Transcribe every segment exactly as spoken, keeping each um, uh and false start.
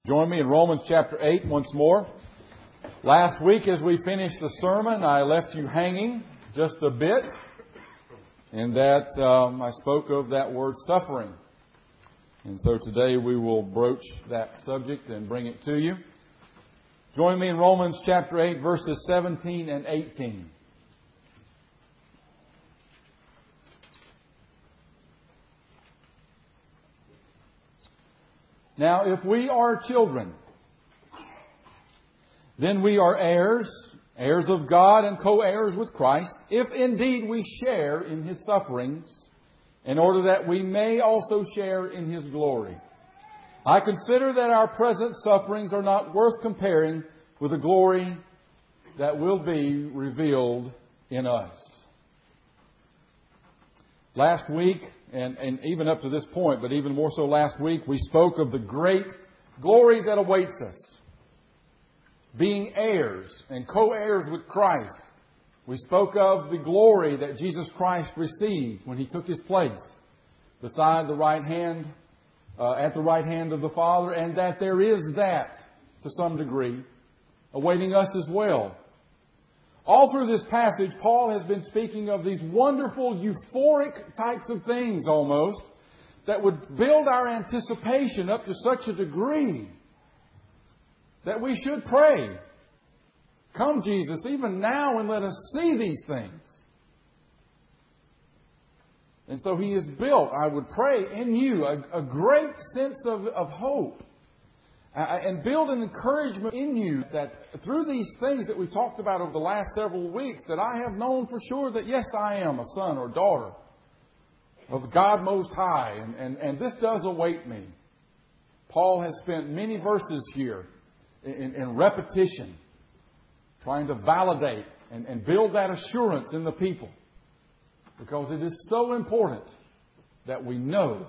Join me in Romans chapter eight once more. Last week as we finished the sermon, I left you hanging just a bit in that um, I spoke of that word suffering. And so today we will broach that subject and bring it to you. Join me in Romans chapter eight, verses seventeen and eighteen. Now, if we are children, then we are heirs, heirs of God and co-heirs with Christ, if indeed we share in His sufferings, in order that we may also share in His glory. I consider that our present sufferings are not worth comparing with the glory that will be revealed in us. Last week, and, and even up to this point, but even more so last week, we spoke of the great glory that awaits us. Being heirs and co-heirs with Christ. We spoke of the glory that Jesus Christ received when He took His place beside the right hand, uh, at the right hand of the Father, and that there is that, to some degree, awaiting us as well. All through this passage, Paul has been speaking of these wonderful, euphoric types of things almost that would build our anticipation up to such a degree that we should pray, "Come, Jesus, even now, and let us see these things." And so He has built, I would pray, in you a, a great sense of, of hope. And build an encouragement in you that through these things that we've talked about over the last several weeks, that I have known for sure that yes, I am a son or daughter of God Most High. And, and, and this does await me. Paul has spent many verses here in, in repetition, trying to validate and, and build that assurance in the people. Because it is so important that we know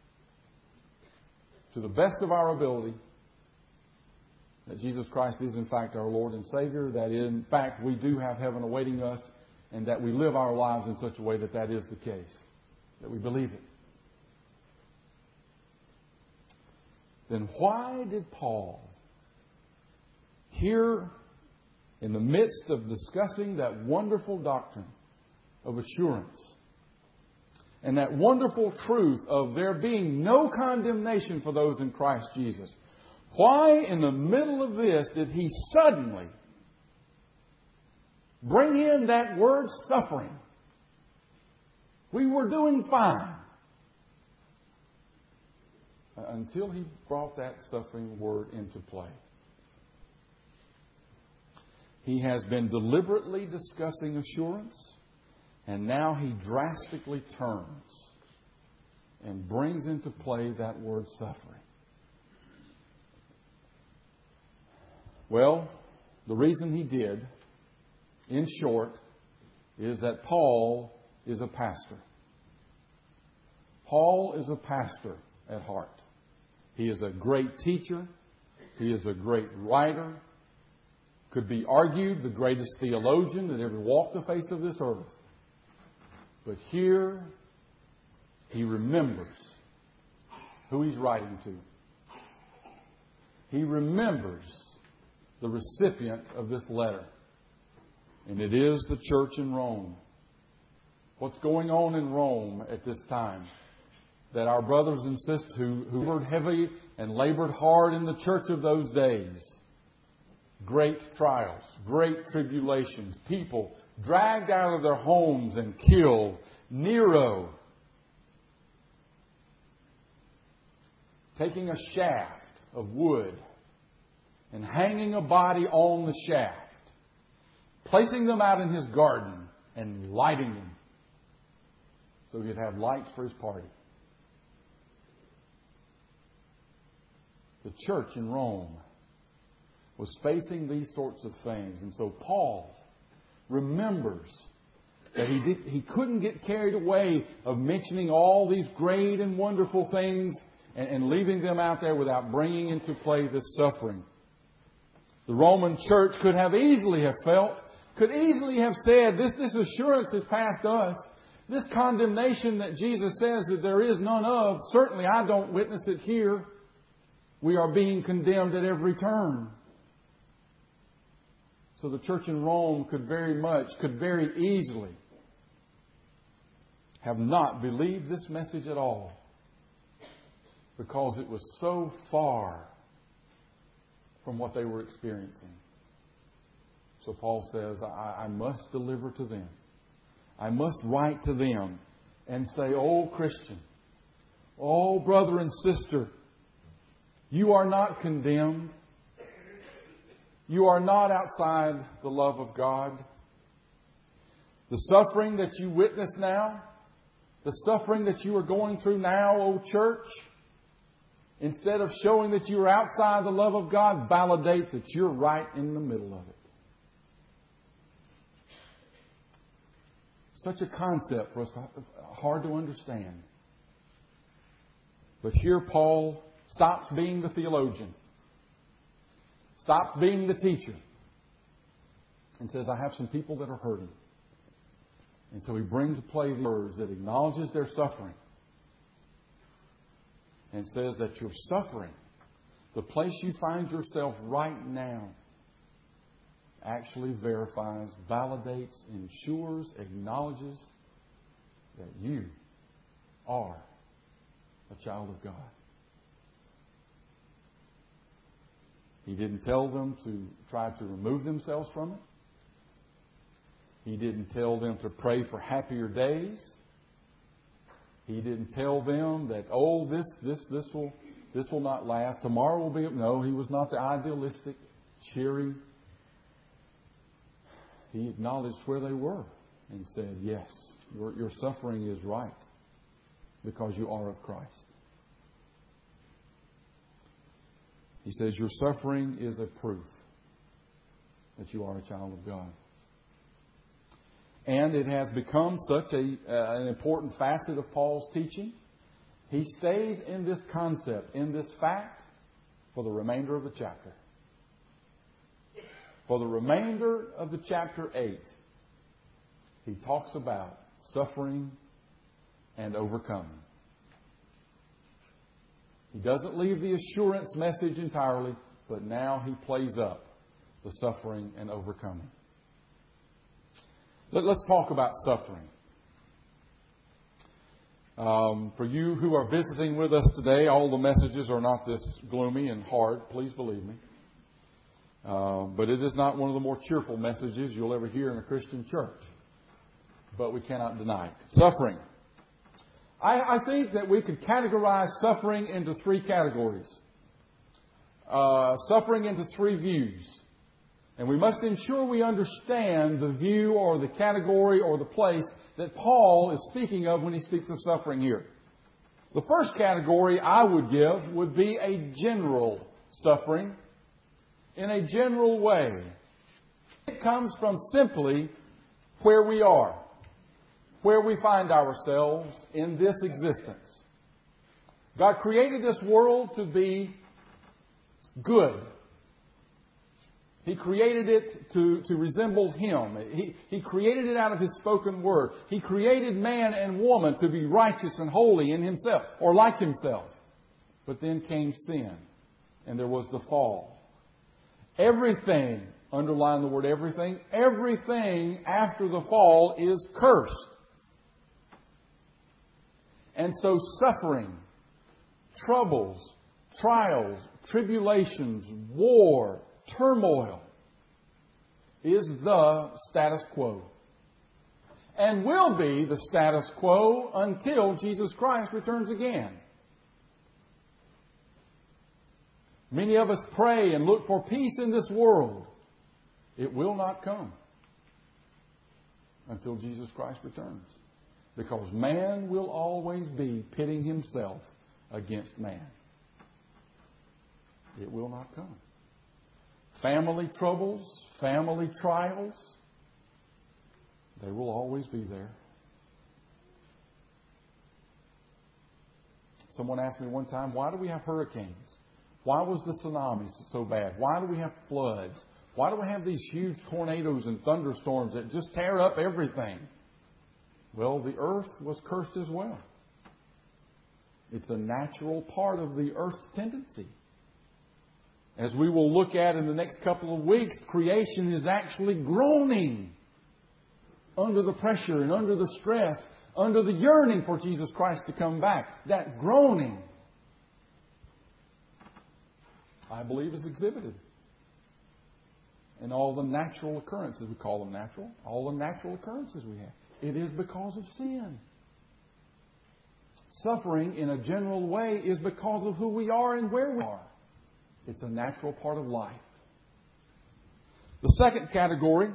to the best of our ability that Jesus Christ is in fact our Lord and Savior, that in fact we do have heaven awaiting us, and that we live our lives in such a way that that is the case, that we believe it. Then why did Paul, here in the midst of discussing that wonderful doctrine of assurance and that wonderful truth of there being no condemnation for those in Christ Jesus, why in the middle of this did he suddenly bring in that word suffering? We were doing fine until he brought that suffering word into play. He has been deliberately discussing assurance, and now he drastically turns and brings into play that word suffering. Well, the reason he did, in short, is that Paul is a pastor. Paul is a pastor at heart. He is a great teacher. He is a great writer. Could be argued the greatest theologian that ever walked the face of this earth. But here, he remembers who he's writing to. He remembers the recipient of this letter. And it is the church in Rome. What's going on in Rome at this time? That our brothers and sisters who, who labored heavy and labored hard in the church of those days. Great trials, great tribulations, people dragged out of their homes and killed. Nero taking a shaft of wood and hanging a body on the shaft, placing them out in his garden and lighting them so he'd have lights for his party. The church in Rome was facing these sorts of things. And so Paul remembers that he did, he couldn't get carried away of mentioning all these great and wonderful things and, and leaving them out there without bringing into play this suffering. The Roman church could have easily have felt, could easily have said, this, this assurance is past us. This condemnation that Jesus says that there is none of, certainly I don't witness it here. We are being condemned at every turn. So the church in Rome could very much, could very easily have not believed this message at all, because it was so far from what they were experiencing. So Paul says, I, I must deliver to them. I must write to them and say, oh Christian, oh brother and sister, you are not condemned. You are not outside the love of God. The suffering that you witness now, the suffering that you are going through now, O church, instead of showing that you are outside the love of God, validates that you're right in the middle of it. Such a concept for us to, hard to understand. But here Paul stops being the theologian, stops being the teacher, and says, I have some people that are hurting. And so he brings to play the words that acknowledges their suffering and says that your suffering, the place you find yourself right now, actually verifies, validates, ensures, acknowledges that you are a child of God. He didn't tell them to try to remove themselves from it. He didn't tell them to pray for happier days. He didn't tell them that, oh, this this this will this will not last. Tomorrow will be. No, he was not the idealistic, cheery. He acknowledged where they were and said, yes, your, your suffering is right because you are of Christ. He says your suffering is a proof that you are a child of God. And it has become such a uh, an important facet of Paul's teaching. He stays in this concept, in this fact, for the remainder of the chapter. For the remainder of the chapter eight, he talks about suffering and overcoming. He doesn't leave the assurance message entirely, but now he plays up the suffering and overcoming. Let's talk about suffering. Um, for you who are visiting with us today, all the messages are not this gloomy and hard, please believe me. Uh, but it is not one of the more cheerful messages you'll ever hear in a Christian church. But we cannot deny it. Suffering. I, I think that we could categorize suffering into three categories. Uh, suffering into three views. And we must ensure we understand the view or the category or the place that Paul is speaking of when he speaks of suffering here. The first category I would give would be a general suffering in a general way. It comes from simply where we are, where we find ourselves in this existence. God created this world to be good. He created it to, to resemble Him. He, he created it out of His spoken word. He created man and woman to be righteous and holy in Himself, or like Himself. But then came sin, and there was the fall. Everything, underline the word everything, everything after the fall is cursed. And so suffering, troubles, trials, tribulations, war, turmoil is the status quo. And will be the status quo until Jesus Christ returns again. Many of us pray and look for peace in this world. It will not come until Jesus Christ returns. Because man will always be pitting himself against man. It will not come. Family troubles, family trials, they will always be there. Someone asked me one time, why do we have hurricanes? Why was the tsunamis so bad? Why do we have floods? Why do we have these huge tornadoes and thunderstorms that just tear up everything? Well, the earth was cursed as well. It's a natural part of the earth's tendency As we will look at in the next couple of weeks, creation is actually groaning under the pressure and under the stress, under the yearning for Jesus Christ to come back. That groaning, I believe, is exhibited in all the natural occurrences. We call them natural. All the natural occurrences we have. It is because of sin. Suffering, in a general way, is because of who we are and where we are. It's a natural part of life. The second category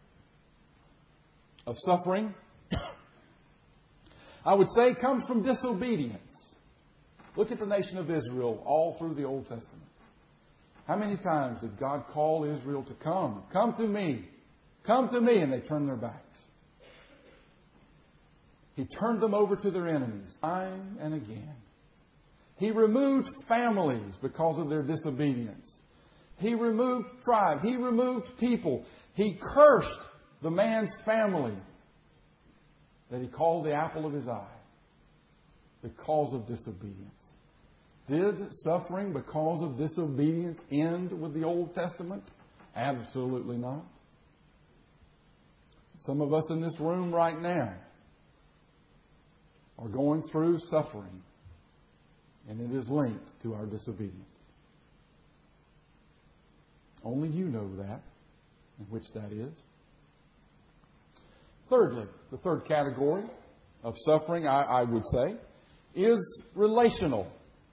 of suffering, I would say, comes from disobedience. Look at the nation of Israel all through the Old Testament. How many times did God call Israel to come? Come to me. Come to me. And they turned their backs. He turned them over to their enemies time and again. He removed families because of their disobedience. He removed tribe. He removed people. He cursed the man's family that he called the apple of his eye because of disobedience. Did suffering because of disobedience end with the Old Testament? Absolutely not. Some of us in this room right now are going through suffering, and it is linked to our disobedience. Only you know that, and which that is. Thirdly, the third category of suffering, I, I would say, is relational.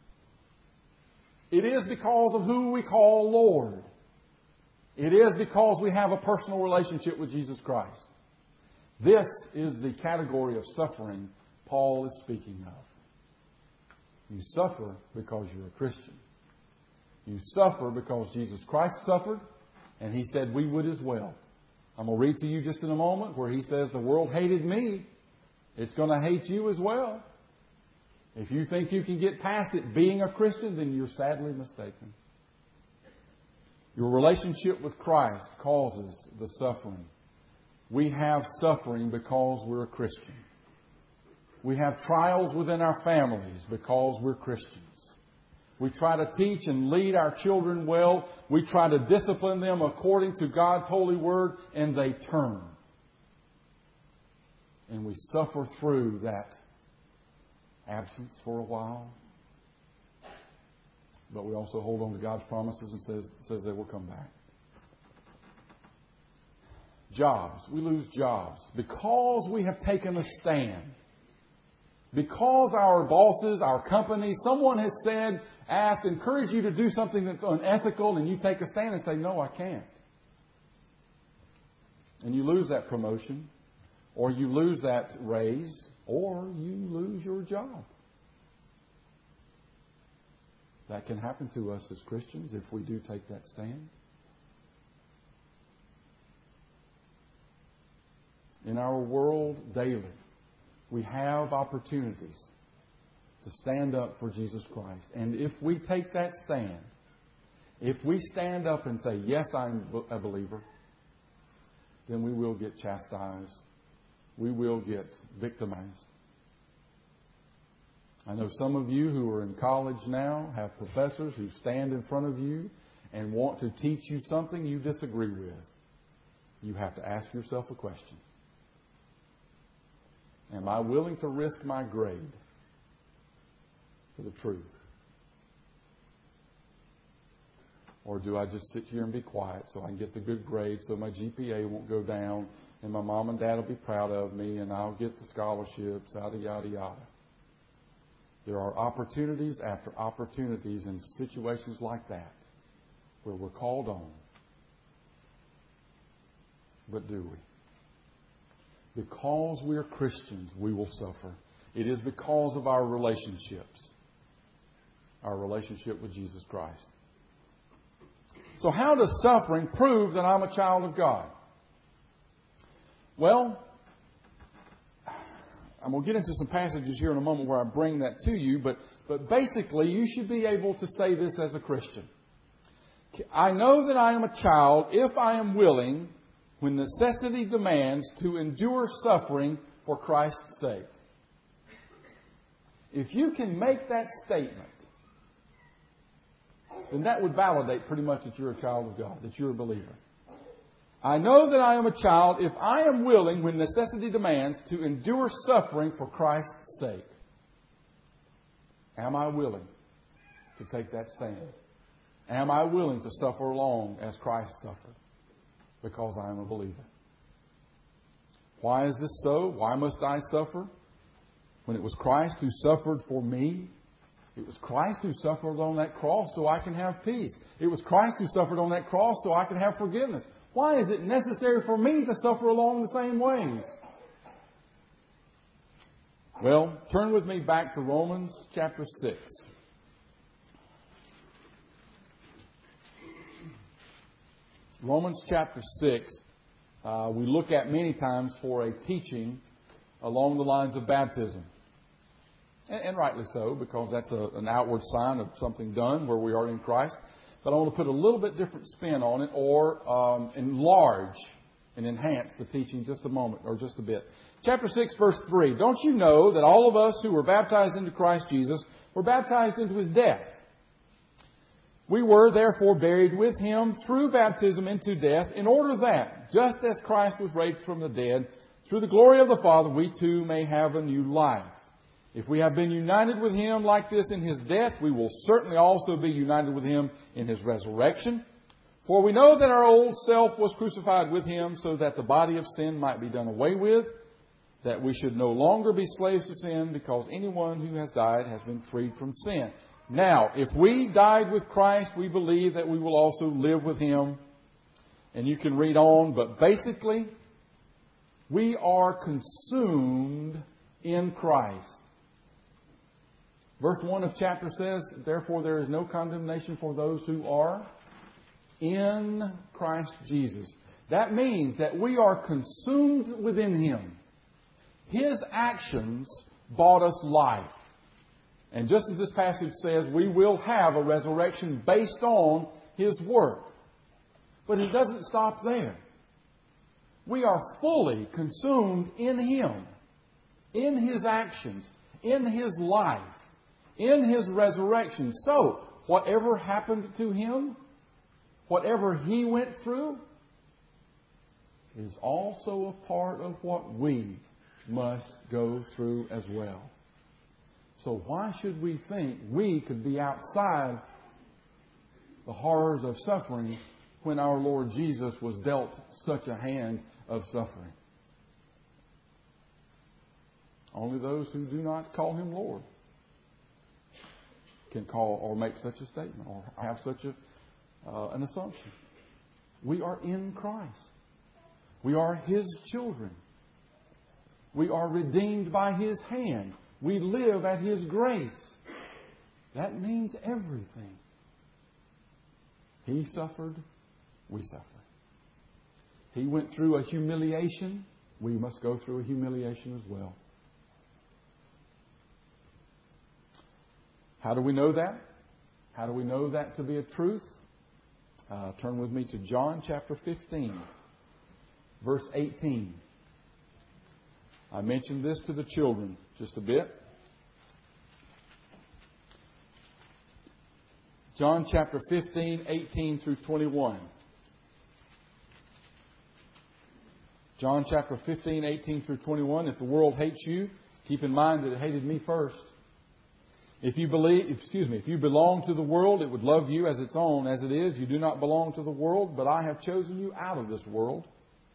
It is because of who we call Lord. It is because we have a personal relationship with Jesus Christ. This is the category of suffering Paul is speaking of. You suffer because you're a Christian. You suffer because Jesus Christ suffered, and He said we would as well. I'm going to read to you just in a moment where He says, the world hated me. It's going to hate you as well. If you think you can get past it being a Christian, then you're sadly mistaken. Your relationship with Christ causes the suffering. We have suffering because we're a Christian. We have trials within our families because we're Christians. We try to teach and lead our children well. We try to discipline them according to God's holy word, and they turn. And we suffer through that absence for a while. But we also hold on to God's promises and says, says they will come back. Jobs. We lose jobs because we have taken a stand. Because our bosses, our company, someone has said, asked, encouraged you to do something that's unethical, and you take a stand and say, no, I can't. And you lose that promotion, or you lose that raise, or you lose your job. That can happen to us as Christians if we do take that stand. In our world daily, we have opportunities to stand up for Jesus Christ. And if we take that stand, if we stand up and say, yes, I'm a believer, then we will get chastised. We will get victimized. I know some of you who are in college now have professors who stand in front of you and want to teach you something you disagree with. You have to ask yourself a question. Am I willing to risk my grade for the truth? Or do I just sit here and be quiet so I can get the good grade so my G P A won't go down and my mom and dad will be proud of me and I'll get the scholarships, yada, yada, yada. There are opportunities after opportunities in situations like that where we're called on. But do we? Because we're Christians, we will suffer. It is because of our relationships. Our relationship with Jesus Christ. So how does suffering prove that I'm a child of God? Well, I'm going to get into some passages here in a moment where I bring that to you. But, but basically, you should be able to say this as a Christian. I know that I am a child if I am willing, when necessity demands, to endure suffering for Christ's sake. If you can make that statement, then that would validate pretty much that you're a child of God, that you're a believer. I know that I am a child if I am willing, when necessity demands, to endure suffering for Christ's sake. Am I willing to take that stand? Am I willing to suffer along as Christ suffered? Because I am a believer. Why is this so? Why must I suffer? When it was Christ who suffered for me, it was Christ who suffered on that cross so I can have peace. It was Christ who suffered on that cross so I can have forgiveness. Why is it necessary for me to suffer along the same ways? Well, turn with me back to Romans chapter six. Romans chapter six, uh, we look at many times for a teaching along the lines of baptism. And, and rightly so, because that's a, an outward sign of something done where we are in Christ. But I want to put a little bit different spin on it, or um, enlarge and enhance the teaching just a moment, or just a bit. Chapter six, verse three. Don't you know that all of us who were baptized into Christ Jesus were baptized into His death? We were therefore buried with Him through baptism into death, in order that, just as Christ was raised from the dead, through the glory of the Father, we too may have a new life. If we have been united with Him like this in His death, we will certainly also be united with Him in His resurrection. For we know that our old self was crucified with Him so that the body of sin might be done away with, that we should no longer be slaves to sin, because anyone who has died has been freed from sin. Now, if we died with Christ, we believe that we will also live with Him. And you can read on, but basically, we are consumed in Christ. Verse one of chapter says, therefore there is no condemnation for those who are in Christ Jesus. That means that we are consumed within Him. His actions bought us life. And just as this passage says, we will have a resurrection based on His work. But it doesn't stop there. We are fully consumed in Him, in His actions, in His life, in His resurrection. So, whatever happened to Him, whatever He went through, is also a part of what we must go through as well. So why should we think we could be outside the horrors of suffering when our Lord Jesus was dealt such a hand of suffering? Only those who do not call Him Lord can call or make such a statement or have such a, uh, an assumption. We are in Christ. We are His children. We are redeemed by His hand. We live at His grace. That means everything. He suffered, we suffer. He went through a humiliation, we must go through a humiliation as well. How do we know that? How do we know that to be a truth? Uh, turn with me to John chapter fifteen, verse eighteen. I mentioned this to the children just a bit. John chapter fifteen, eighteen through twenty-one. John chapter fifteen, eighteen through twenty-one. If the world hates you, keep in mind that it hated me first. If you believe, excuse me, if you belong to the world, it would love you as its own. As it is, you do not belong to the world, but I have chosen you out of this world.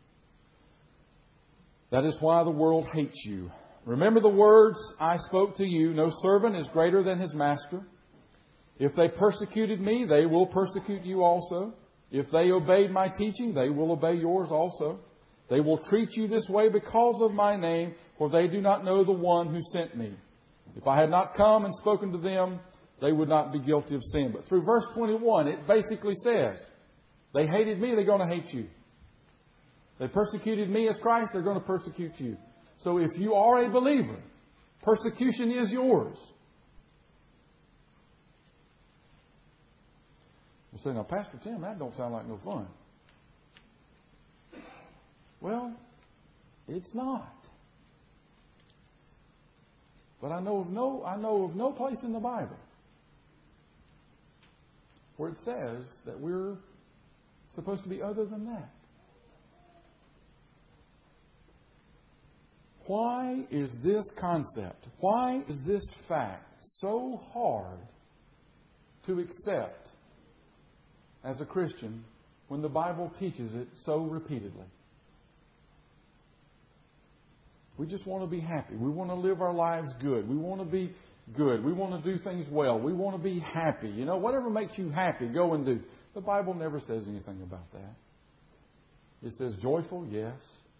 That is why the world hates you. Remember the words I spoke to you. No servant is greater than his master. If they persecuted me, they will persecute you also. If they obeyed my teaching, they will obey yours also. They will treat you this way because of my name, for they do not know the one who sent me. If I had not come and spoken to them, they would not be guilty of sin. But through verse twenty-one, it basically says, they hated me, they're going to hate you. They persecuted me as Christ, they're going to persecute you. So if you are a believer, persecution is yours. You say, now, Pastor Tim, that don't sound like no fun. Well, it's not. But I know of no, I know of no place in the Bible where it says that we're supposed to be other than that. Why is this concept, why is this fact so hard to accept as a Christian when the Bible teaches it so repeatedly? We just want to be happy. We want to live our lives good. We want to be good. We want to do things well. We want to be happy. You know, whatever makes you happy, go and do. The Bible never says anything about that. It says joyful, yes.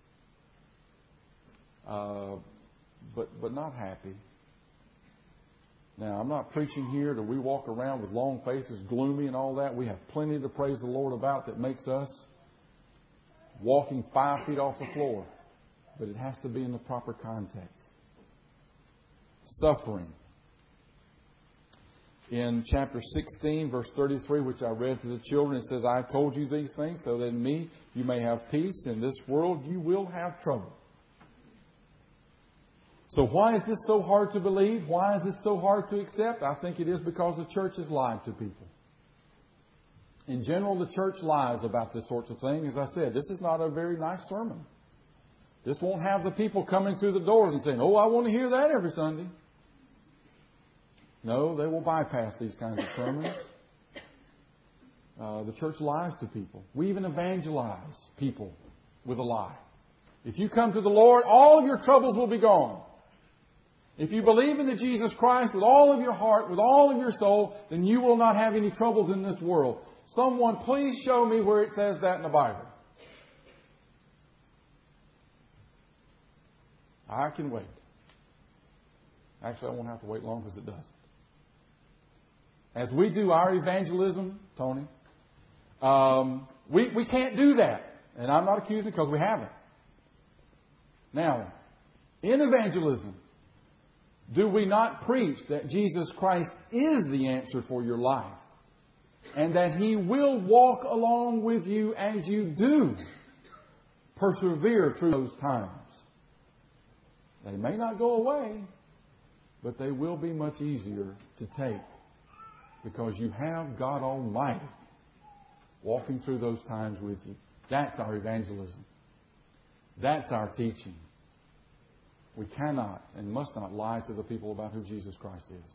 Uh, but but not happy. Now, I'm not preaching here that we walk around with long faces, gloomy and all that. We have plenty to praise the Lord about that makes us walking five feet off the floor. But it has to be in the proper context. Suffering. In chapter sixteen, verse thirty-three, which I read to the children, it says, I have told you these things so that in me you may have peace. In this world you will have trouble. So why is this so hard to believe? Why is this so hard to accept? I think it is because the church has lied to people. In general, the church lies about this sort of thing. As I said, this is not a very nice sermon. This won't have the people coming through the doors and saying, oh, I want to hear that every Sunday. No, they will bypass these kinds of sermons. Uh, the church lies to people. We even evangelize people with a lie. If you come to the Lord, all of your troubles will be gone. If you believe in the Jesus Christ with all of your heart, with all of your soul, then you will not have any troubles in this world. Someone, please show me where it says that in the Bible. I can wait. Actually, I won't have to wait long because it doesn't. As we do our evangelism, Tony, um, we, we can't do that. And I'm not accusing because we haven't. Now, in evangelism, do we not preach that Jesus Christ is the answer for your life? And that He will walk along with you as you do persevere through those times. They may not go away, but they will be much easier to take because you have God Almighty walking through those times with you. That's our evangelism. That's our teaching. We cannot and must not lie to the people about who Jesus Christ is.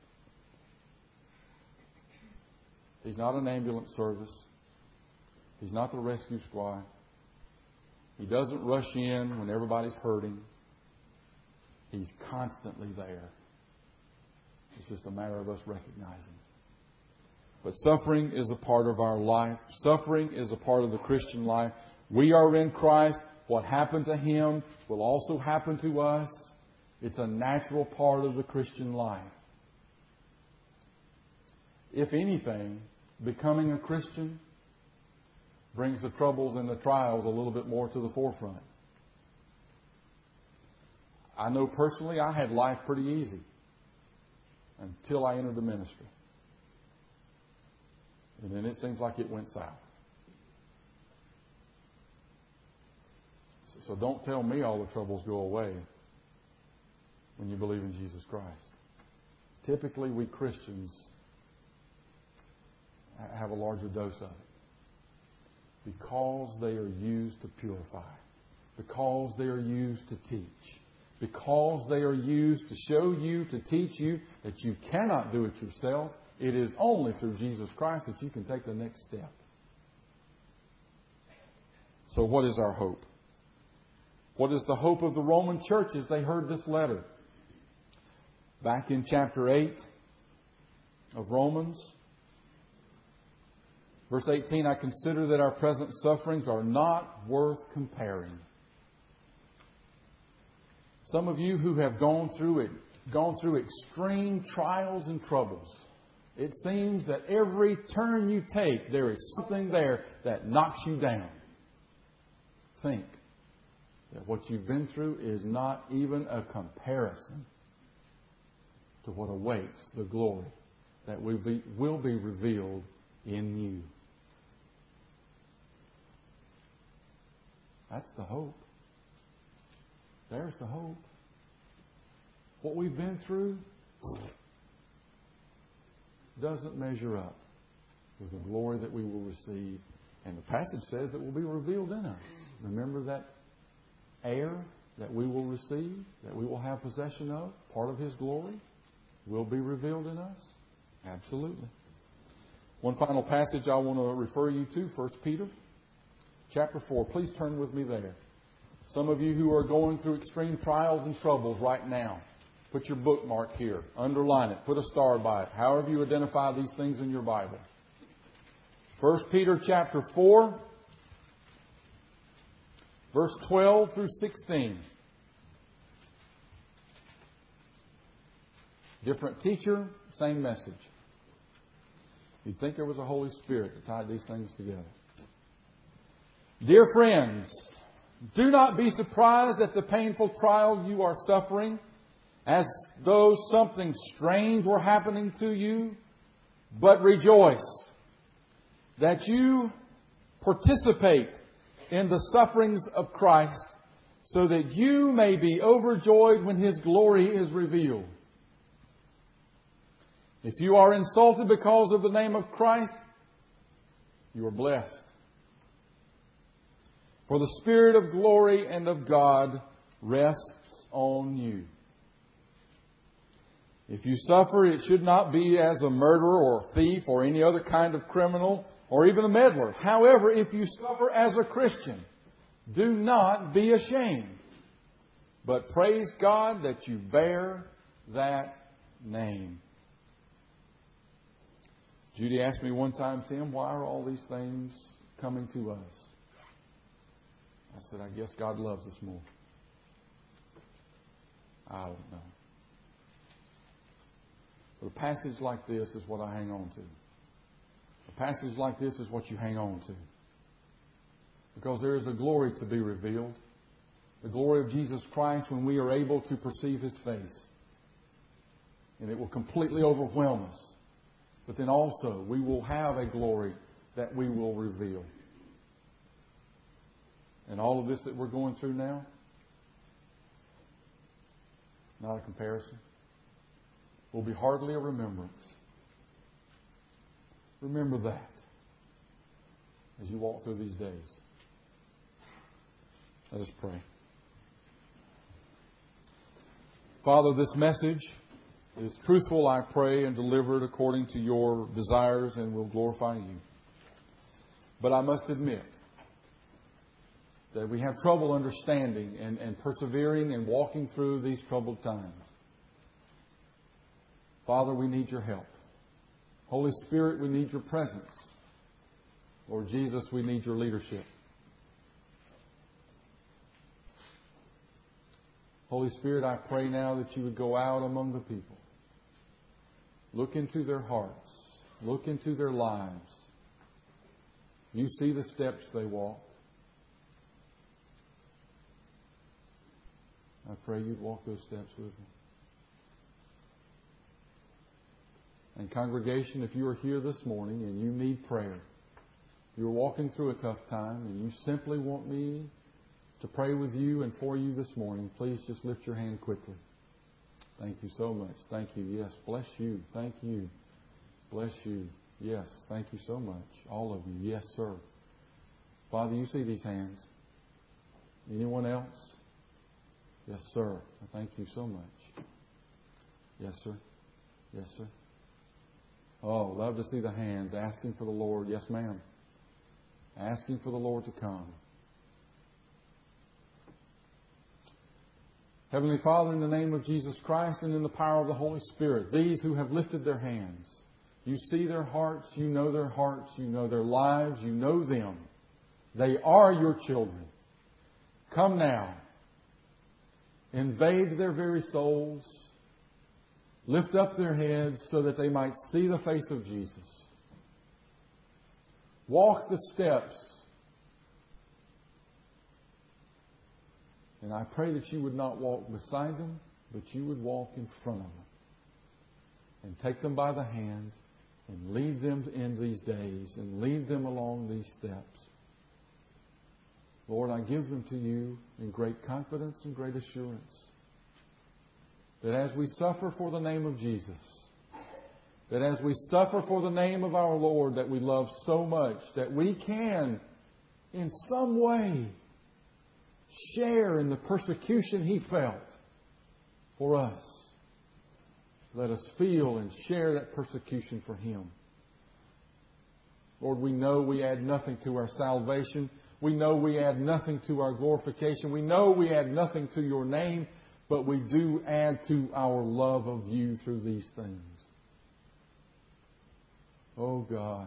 He's not an ambulance service. He's not the rescue squad. He doesn't rush in when everybody's hurting. He's constantly there. It's just a matter of us recognizing. But suffering is a part of our life. Suffering is a part of the Christian life. We are in Christ. What happened to Him will also happen to us. It's a natural part of the Christian life. If anything, becoming a Christian brings the troubles and the trials a little bit more to the forefront. I know personally I had life pretty easy until I entered the ministry. And then it seems like it went south. So don't tell me all the troubles go away when you believe in Jesus Christ. Typically, we Christians have a larger dose of it because they are used to purify, because they are used to teach, because they are used to show you, to teach you that you cannot do it yourself. It is only through Jesus Christ that you can take the next step. So what is our hope? What is the hope of the Roman church as they heard this letter? Back in chapter eight of Romans, verse eighteen, I consider that our present sufferings are not worth comparing. Some of you who have gone through it, gone through extreme trials and troubles, it seems that every turn you take, there is something there that knocks you down. Think that what you've been through is not even a comparison to what awaits the glory that will be, will be revealed in you. That's the hope. There's the hope. What we've been through doesn't measure up with the glory that we will receive. And the passage says that will be revealed in us. Remember that air that we will receive, that we will have possession of, part of His glory, will be revealed in us? Absolutely. One final passage I want to refer you to, First Peter chapter four. Please turn with me there. Some of you who are going through extreme trials and troubles right now, put your bookmark here. Underline it. Put a star by it. However you identify these things in your Bible. First Peter chapter four, verse twelve through sixteen. Different teacher, same message. You'd think there was a Holy Spirit that tied these things together. Dear friends, do not be surprised at the painful trial you are suffering, as though something strange were happening to you, but rejoice that you participate in the sufferings of Christ, so that you may be overjoyed when His glory is revealed. If you are insulted because of the name of Christ, you are blessed. For the Spirit of glory and of God rests on you. If you suffer, it should not be as a murderer or a thief or any other kind of criminal or even a meddler. However, if you suffer as a Christian, do not be ashamed, but praise God that you bear that name. Judy asked me one time, Tim, why are all these things coming to us? I said, I guess God loves us more. I don't know. But a passage like this is what I hang on to. A passage like this is what you hang on to. Because there is a glory to be revealed. The glory of Jesus Christ when we are able to perceive His face. And it will completely overwhelm us. But then also, we will have a glory that we will reveal. And all of this that we're going through now, not a comparison, will be hardly a remembrance. Remember that as you walk through these days. Let us pray. Father, this message is truthful, I pray, and delivered according to your desires and will glorify you. But I must admit that we have trouble understanding and, and persevering and walking through these troubled times. Father, we need your help. Holy Spirit, we need your presence. Lord Jesus, we need your leadership. Holy Spirit, I pray now that you would go out among the people. Look into their hearts. Look into their lives. You see the steps they walk. I pray you'd walk those steps with them. And congregation, if you are here this morning and you need prayer, you're walking through a tough time and you simply want me to pray with you and for you this morning, please just lift your hand quickly. Thank you so much. Thank you. Yes, bless you. Thank you. Bless you. Yes, thank you so much. All of you. Yes, sir. Father, you see these hands. Anyone else? Yes, sir. Thank you so much. Yes, sir. Yes, sir. Oh, love to see the hands asking for the Lord. Yes, ma'am. Asking for the Lord to come. Heavenly Father, in the name of Jesus Christ and in the power of the Holy Spirit, these who have lifted their hands, you see their hearts, you know their hearts, you know their lives, you know them. They are your children. Come now. Invade their very souls. Lift up their heads so that they might see the face of Jesus. Walk the steps. And I pray that you would not walk beside them, but you would walk in front of them. And take them by the hand and lead them in these days and lead them along these steps. Lord, I give them to you in great confidence and great assurance that as we suffer for the name of Jesus, that as we suffer for the name of our Lord that we love so much, that we can, in some way, share in the persecution He felt for us. Let us feel and share that persecution for Him. Lord, we know we add nothing to our salvation. We know we add nothing to our glorification. We know we add nothing to Your name, but we do add to our love of You through these things. Oh God,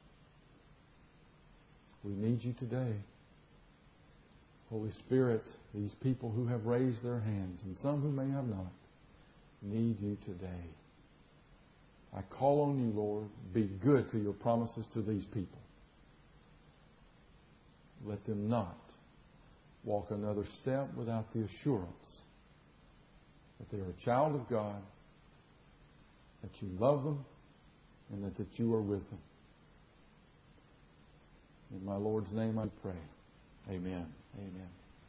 we need You today. Holy Spirit, these people who have raised their hands, and some who may have not, need You today. I call on You, Lord, be good to Your promises to these people. Let them not walk another step without the assurance that they are a child of God, that You love them, and that, that You are with them. In my Lord's name I pray. Amen. Amen.